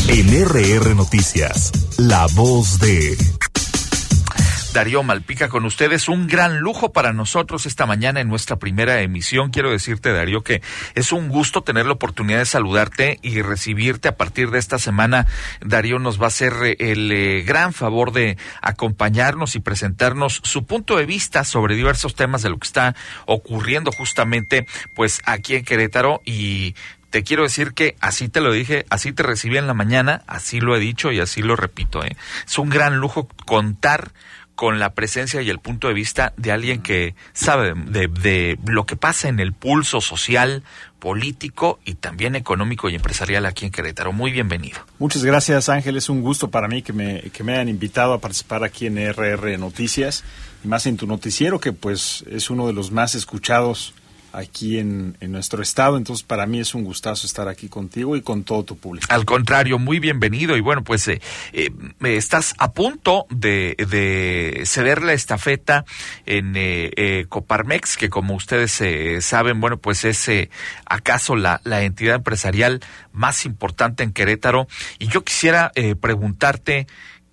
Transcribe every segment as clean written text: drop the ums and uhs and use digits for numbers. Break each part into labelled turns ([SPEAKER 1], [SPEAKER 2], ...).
[SPEAKER 1] En RR Noticias, la voz de...
[SPEAKER 2] Darío Malpica con ustedes, un gran lujo para nosotros esta mañana en nuestra primera emisión. Quiero decirte, Darío, que es un gusto tener la oportunidad de saludarte y recibirte a partir de esta semana. Darío nos va a hacer el gran favor de acompañarnos y presentarnos su punto de vista sobre diversos temas de lo que está ocurriendo justamente pues aquí en Querétaro. Y te quiero decir que así te lo dije, así te recibí en la mañana, así lo he dicho y así lo repito. Es un gran lujo contar con la presencia y el punto de vista de alguien que sabe de lo que pasa en el pulso social, político y también económico y empresarial aquí en Querétaro. Muy bienvenido.
[SPEAKER 3] Muchas gracias, Ángel. Es un gusto para mí que me hayan invitado a participar aquí en RR Noticias y más en tu noticiero, que pues es uno de los más escuchados aquí en nuestro estado. Entonces para mí es un gustazo estar aquí contigo y con todo tu público.
[SPEAKER 2] Al contrario, muy bienvenido. Y bueno, pues estás a punto de ceder la estafeta en Coparmex, que como ustedes saben, bueno, pues es acaso la entidad empresarial más importante en Querétaro. Y yo quisiera preguntarte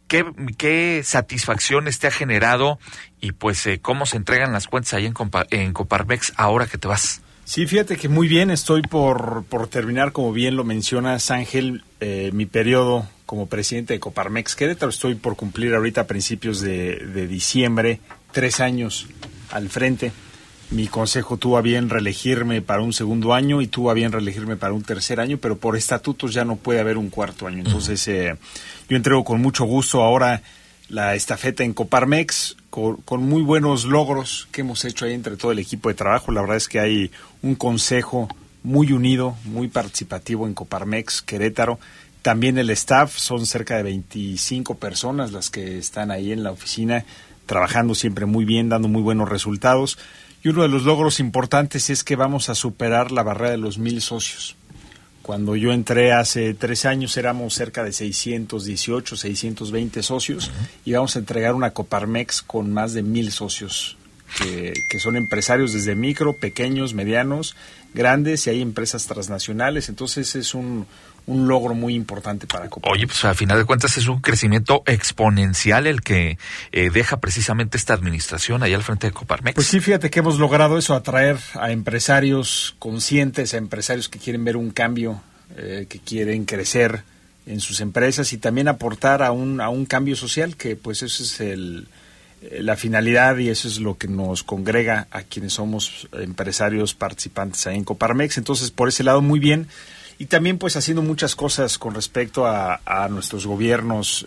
[SPEAKER 2] ¿qué satisfacciones te ha generado y pues cómo se entregan las cuentas ahí en Coparmex ahora que te vas?
[SPEAKER 3] Sí, fíjate que muy bien, estoy por terminar, como bien lo mencionas, Ángel, mi periodo como presidente de Coparmex Querétaro. Estoy por cumplir ahorita a principios de diciembre, 3 años al frente. Mi consejo tuvo a bien reelegirme para un segundo año y tuvo a bien reelegirme para un tercer año, pero por estatutos ya no puede haber un cuarto año. Entonces, yo entrego con mucho gusto ahora la estafeta en Coparmex, con muy buenos logros que hemos hecho ahí entre todo el equipo de trabajo. La verdad es que hay un consejo muy unido, muy participativo en Coparmex Querétaro. También el staff, son cerca de 25 personas las que están ahí en la oficina, trabajando siempre muy bien, dando muy buenos resultados. Y uno de los logros importantes es que vamos a superar la barrera de los 1,000 socios. Cuando yo entré hace 3 años éramos cerca de 618, 620 socios y vamos a entregar una Coparmex con más de 1,000 socios, que son empresarios desde micro, pequeños, medianos, grandes, y hay empresas transnacionales. Entonces es un logro muy importante para Coparmex.
[SPEAKER 2] Oye, pues a final de cuentas es un crecimiento exponencial el que deja precisamente esta administración ahí al frente de Coparmex.
[SPEAKER 3] Pues sí, fíjate que hemos logrado eso, atraer a empresarios conscientes, a empresarios que quieren ver un cambio, que quieren crecer en sus empresas y también aportar a un cambio social, que pues eso es la finalidad y eso es lo que nos congrega a quienes somos empresarios participantes ahí en Coparmex. Entonces, por ese lado, muy bien. Y también pues haciendo muchas cosas con respecto a nuestros gobiernos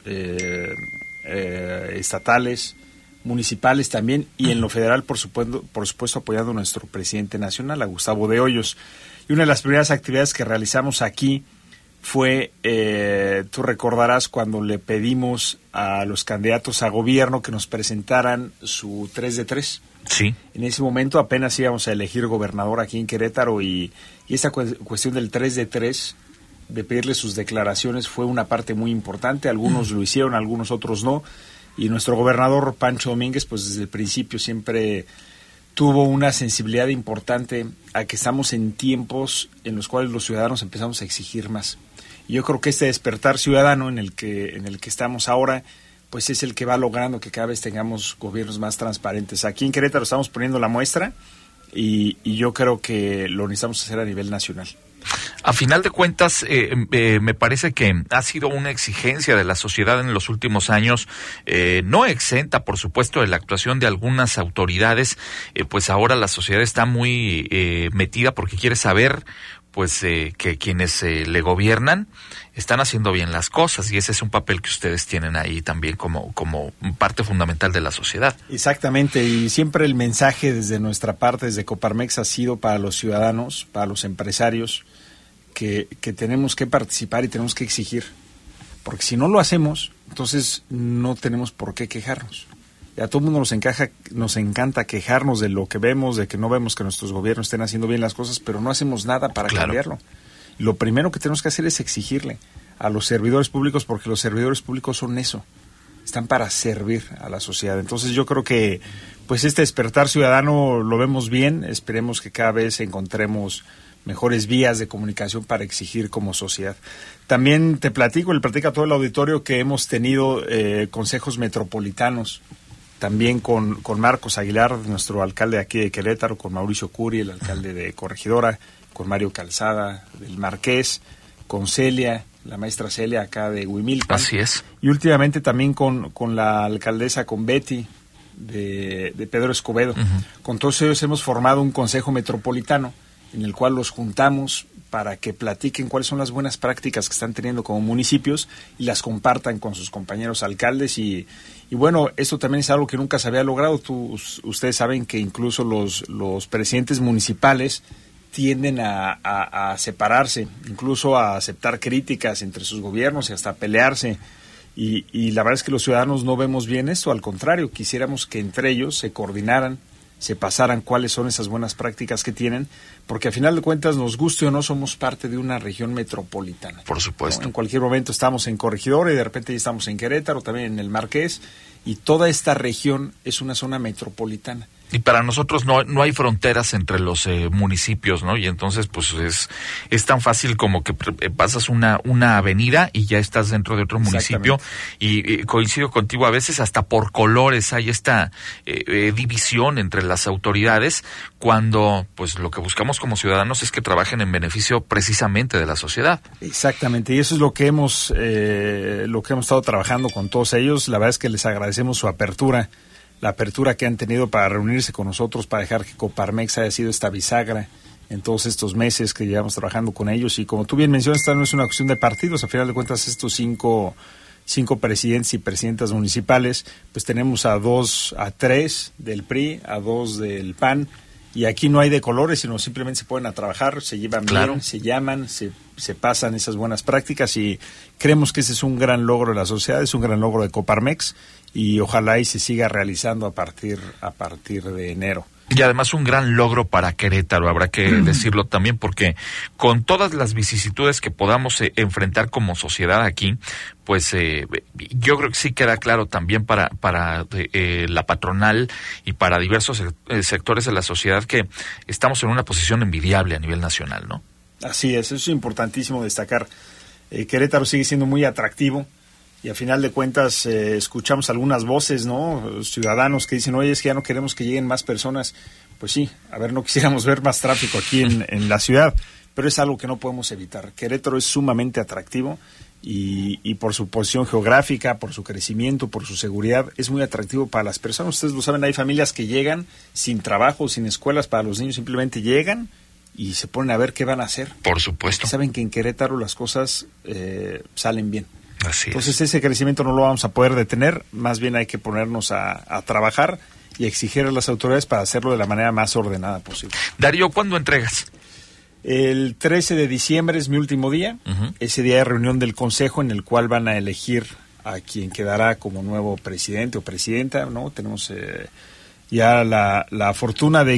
[SPEAKER 3] estatales, municipales también, y en lo federal, por supuesto apoyando a nuestro presidente nacional, a Gustavo de Hoyos. Y una de las primeras actividades que realizamos aquí fue, tú recordarás, cuando le pedimos a los candidatos a gobierno que nos presentaran su 3 de 3.
[SPEAKER 2] Sí.
[SPEAKER 3] En ese momento apenas íbamos a elegir gobernador aquí en Querétaro y esa cuestión del 3 de 3, de pedirle sus declaraciones, fue una parte muy importante. Algunos lo hicieron, algunos otros no. Y nuestro gobernador Pancho Domínguez, pues desde el principio siempre tuvo una sensibilidad importante a que estamos en tiempos en los cuales los ciudadanos empezamos a exigir más. Y yo creo que este despertar ciudadano en el que estamos ahora, pues es el que va logrando que cada vez tengamos gobiernos más transparentes. Aquí en Querétaro estamos poniendo la muestra y yo creo que lo necesitamos hacer a nivel nacional.
[SPEAKER 2] A final de cuentas, me parece que ha sido una exigencia de la sociedad en los últimos años, no exenta, por supuesto, de la actuación de algunas autoridades, pues ahora la sociedad está muy metida porque quiere saber pues que quienes le gobiernan están haciendo bien las cosas, y ese es un papel que ustedes tienen ahí también como parte fundamental de la sociedad.
[SPEAKER 3] Exactamente, y siempre el mensaje desde nuestra parte, desde Coparmex, ha sido para los ciudadanos, para los empresarios, que tenemos que participar y tenemos que exigir, porque si no lo hacemos, entonces no tenemos por qué quejarnos. Y a todo el mundo nos encanta quejarnos de lo que vemos, de que no vemos que nuestros gobiernos estén haciendo bien las cosas, pero no hacemos nada para cambiarlo. Lo primero que tenemos que hacer es exigirle a los servidores públicos, porque los servidores públicos son eso, están para servir a la sociedad. Entonces yo creo que pues este despertar ciudadano lo vemos bien, esperemos que cada vez encontremos mejores vías de comunicación para exigir como sociedad. También le platico a todo el auditorio que hemos tenido consejos metropolitanos, también con Marcos Aguilar, nuestro alcalde aquí de Querétaro, con Mauricio Curi, el alcalde de Corregidora, con Mario Calzada del Marqués, con Celia, la maestra Celia acá de Huimilpan.
[SPEAKER 2] Así es.
[SPEAKER 3] Y últimamente también con la alcaldesa, con Betty, de Pedro Escobedo. Con todos ellos hemos formado un consejo metropolitano en el cual los juntamos para que platiquen cuáles son las buenas prácticas que están teniendo como municipios y las compartan con sus compañeros alcaldes y bueno, esto también es algo que nunca se había logrado. Ustedes saben que incluso los presidentes municipales tienden a separarse, incluso a aceptar críticas entre sus gobiernos y hasta a pelearse. Y la verdad es que los ciudadanos no vemos bien esto, al contrario, quisiéramos que entre ellos se coordinaran, se pasaran cuáles son esas buenas prácticas que tienen, porque a final de cuentas, nos guste o no, somos parte de una región metropolitana.
[SPEAKER 2] Por supuesto.
[SPEAKER 3] ¿No? En cualquier momento estamos en Corregidora y de repente ya estamos en Querétaro, también en el Marqués, y toda esta región es una zona metropolitana.
[SPEAKER 2] Y para nosotros no hay fronteras entre los municipios, ¿no? Y entonces, pues es tan fácil como que pasas una avenida y ya estás dentro de otro municipio. Y coincido contigo, a veces hasta por colores hay esta división entre las autoridades, cuando pues lo que buscamos como ciudadanos es que trabajen en beneficio precisamente de la sociedad.
[SPEAKER 3] Exactamente, y eso es lo que hemos estado trabajando con todos ellos. La verdad es que les agradecemos su apertura, la apertura que han tenido para reunirse con nosotros, para dejar que Coparmex haya sido esta bisagra en todos estos meses que llevamos trabajando con ellos. Y como tú bien mencionas, esta no es una cuestión de partidos, a final de cuentas estos cinco presidentes y presidentas municipales, pues tenemos a 3 del PRI, a 2 del PAN, y aquí no hay de colores, sino simplemente se ponen a trabajar, se llevan bien, se llaman, se pasan esas buenas prácticas, y creemos que ese es un gran logro de la sociedad, es un gran logro de Coparmex, y ojalá y se siga realizando a partir de enero.
[SPEAKER 2] Y además un gran logro para Querétaro, habrá que decirlo también, porque con todas las vicisitudes que podamos enfrentar como sociedad aquí, pues yo creo que sí queda claro también para la patronal y para diversos sectores de la sociedad que estamos en una posición envidiable a nivel nacional, ¿no?
[SPEAKER 3] Así es, eso es importantísimo destacar. Querétaro sigue siendo muy atractivo. Y a final de cuentas escuchamos algunas voces, ¿no? Ciudadanos que dicen, oye, es que ya no queremos que lleguen más personas. Pues sí, a ver, no quisiéramos ver más tráfico aquí en la ciudad, pero es algo que no podemos evitar. Querétaro es sumamente atractivo y por su posición geográfica, por su crecimiento, por su seguridad, es muy atractivo para las personas. Ustedes lo saben, hay familias que llegan sin trabajo, sin escuelas para los niños, simplemente llegan y se ponen a ver qué van a hacer.
[SPEAKER 2] Por supuesto.
[SPEAKER 3] Y saben que en Querétaro las cosas salen bien.
[SPEAKER 2] Así es.
[SPEAKER 3] Entonces ese crecimiento no lo vamos a poder detener, más bien hay que ponernos a trabajar y exigir a las autoridades para hacerlo de la manera más ordenada posible.
[SPEAKER 2] Darío, ¿cuándo entregas?
[SPEAKER 3] El 13 de diciembre es mi último día. Ese día hay reunión del Consejo en el cual van a elegir a quien quedará como nuevo presidente o presidenta, ¿no? Tenemos ya la fortuna de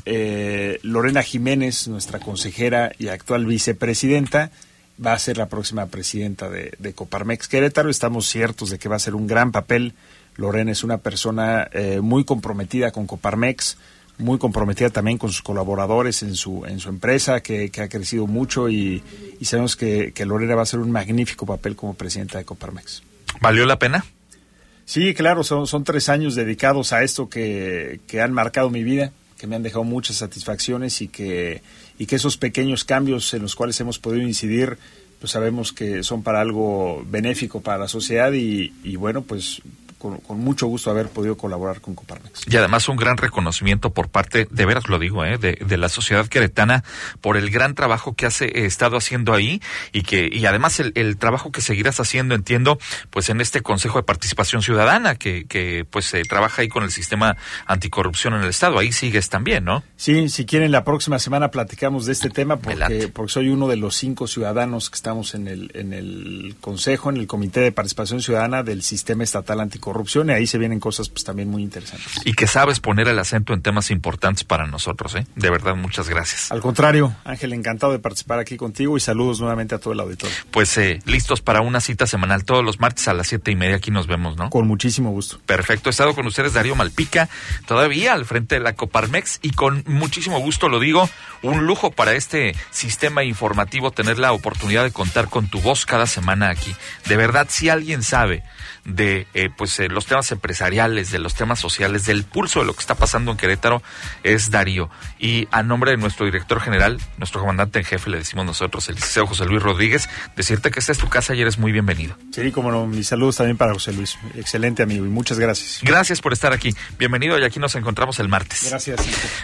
[SPEAKER 3] que Lorena Jiménez, nuestra consejera y actual vicepresidenta, va a ser la próxima presidenta de Coparmex Querétaro. Estamos ciertos de que va a ser un gran papel. Lorena es una persona muy comprometida con Coparmex, muy comprometida también con sus colaboradores en su empresa, que ha crecido mucho, y sabemos que Lorena va a hacer un magnífico papel como presidenta de Coparmex.
[SPEAKER 2] ¿Valió la pena?
[SPEAKER 3] Sí, claro, son 3 años dedicados a esto que han marcado mi vida, que me han dejado muchas satisfacciones y que esos pequeños cambios en los cuales hemos podido incidir, pues sabemos que son para algo benéfico para la sociedad y bueno, pues con mucho gusto haber podido colaborar con Coparmex.
[SPEAKER 2] Y además un gran reconocimiento por parte, de veras lo digo, de la sociedad queretana por el gran trabajo que has estado haciendo ahí y además el trabajo que seguirás haciendo, entiendo, pues en este Consejo de Participación Ciudadana que pues trabaja ahí con el sistema anticorrupción en el Estado. Ahí sigues también, ¿no?
[SPEAKER 3] Sí, si quieren la próxima semana platicamos de este tema porque soy uno de los 5 ciudadanos que estamos en el Consejo, en el Comité de Participación Ciudadana del Sistema Estatal Anticorrupción anticorrupción, y ahí se vienen cosas pues también muy interesantes.
[SPEAKER 2] Y que sabes poner el acento en temas importantes para nosotros, ¿eh? De verdad, muchas gracias.
[SPEAKER 3] Al contrario, Ángel, encantado de participar aquí contigo y saludos nuevamente a todo el auditorio.
[SPEAKER 2] Pues listos para una cita semanal todos los martes a las 7:30, aquí nos vemos, ¿no?
[SPEAKER 3] Con muchísimo gusto.
[SPEAKER 2] Perfecto, he estado con ustedes Darío Malpica, todavía al frente de la Coparmex, y con muchísimo gusto lo digo, un lujo para este sistema informativo tener la oportunidad de contar con tu voz cada semana aquí. De verdad, si alguien sabe de los temas empresariales, de los temas sociales, del pulso de lo que está pasando en Querétaro, es Darío. Y a nombre de nuestro director general, nuestro comandante en jefe, le decimos nosotros, el licenciado José Luis Rodríguez, decirte que esta es tu casa y eres muy bienvenido.
[SPEAKER 3] Sí, como no, mis saludos también para José Luis. Excelente amigo y muchas gracias.
[SPEAKER 2] Gracias por estar aquí. Bienvenido, y aquí nos encontramos el martes.
[SPEAKER 3] Gracias.